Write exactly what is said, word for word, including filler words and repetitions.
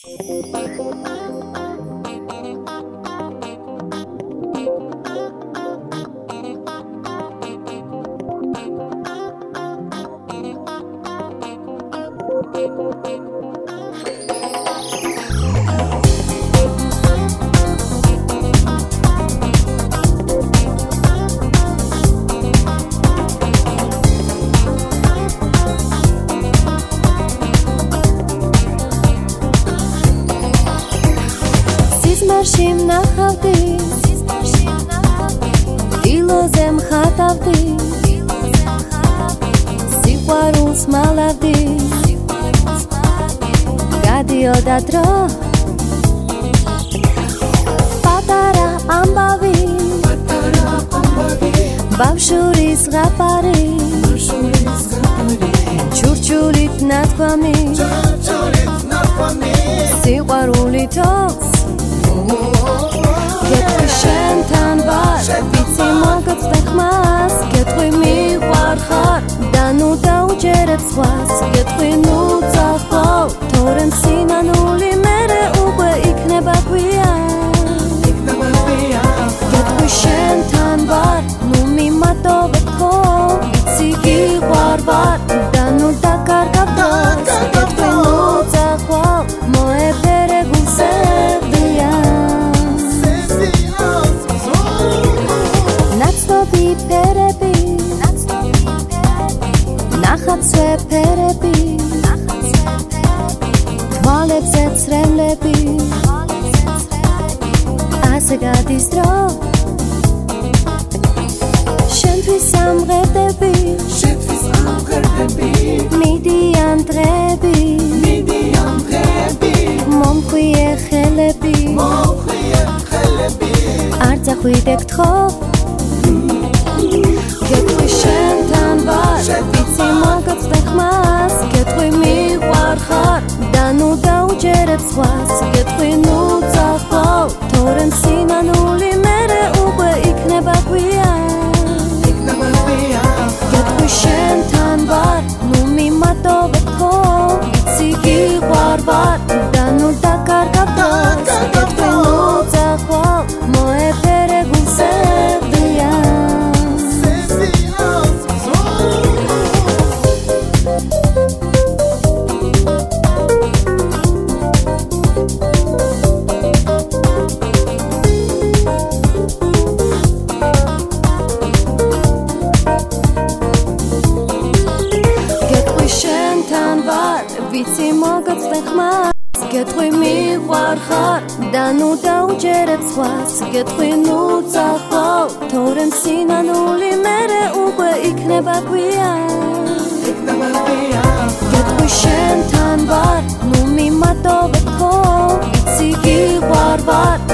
სიზმარში ვნახავდი დილოზე მხატავდი სიყვარულს მალავდი გადიოდა დრო პატარა ამბავი ბავშვურის ზღაპარი ჩურჩულით ნათქვამი სიყვარულითო გეტყვი შენთან ვარ ვიცი მოგწდე ხმას გეტყვი მიყვარხარ და ნუ დაუჯერებ სხვას გეტყვი ნუ წახვავ თორემ სინანული მერე უკვე იქნება გვია გეტყვი შენთან ვარ ნუ მიმატოვე თქო ვიცი გიყვარ ვარ და ნუ დაკარგავ დროს გეტყვი ნუ წახვავ მოებერე გულზე ნაცნობი ფერები ნახატზე ფერები თვალებზე ცრემლები ასე გადის დრო შენთვის ამღერდები მიდიან დღეები მომხვიე ხელები არ წახვიდე გთხოვ გეტყვი შენთან ვარ ვიცი მოგწდე ხმას გეტყვი მიყვარხარ და ნუ დაუჯერებ სხვას გეტყვი ნუ წახვავ თორემ სინანული მერე უკვე იქნება გვია გეტყვი შენთან ვარ ნუ მიმატოვე თქო ვიცი გიყვარ ვარ და ნუ დაკარგავ დროს გეტყვი ნუ წახვავ მოებერე გულზე ვიცი მოგწდე ხმას გეტყვი მიყვარხარ და ნუ დაუჯერებ სხვას გეტყვი ნუ წახვავ თორემ სინანული მერე უკვე იქნება გვია გეტყვი შენთან ვარ ნუ მიმატოვე თქო ვიცი გიყვარ ვარ